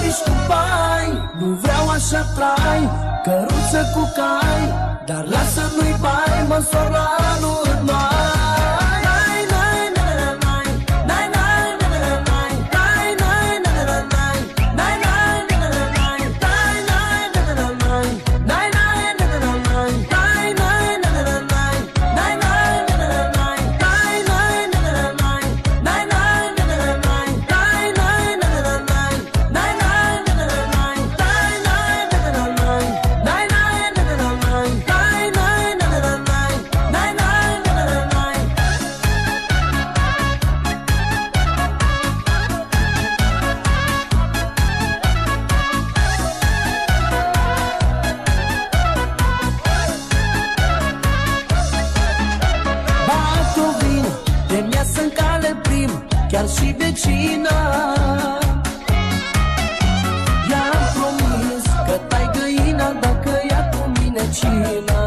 mișc cu pai. Nu vreau așa trai, căruță cu cai, dar lasă nu-i bai, măsor la anul mai. Chiar și vecina i-am promis că tai găina dacă ia cu mine cina.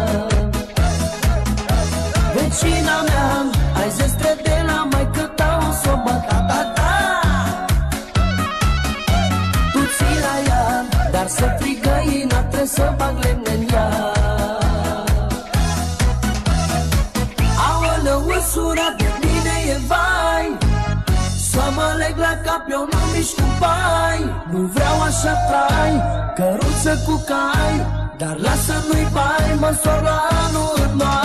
Vecina mea, ai zestre de la maică ta, o s-o băta, da. Tu ții la ea, dar să frig găina, trebuie să bag lemne în ea. Aoleu, însura de mine e vai, să mă leg la cap, eu nu mișc cu pai. Nu vreau așa trai, căruță cu cai, dar lasă nu-i bai, măsor la anul mai.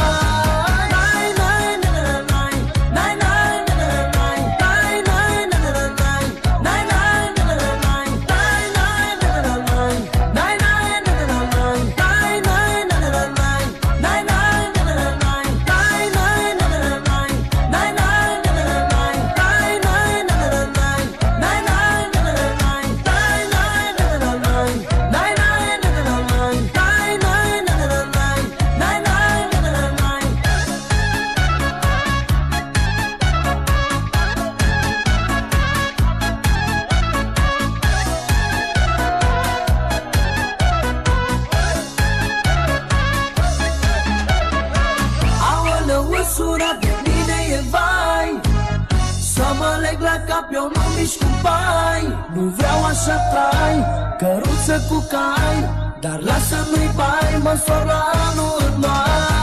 Sura de mine e vai, să mă leg la cap, eu nu mișc cu pai. Nu vreau așa trai, căruță cu cai, dar lasă nu-i bai, măsor la anul mai.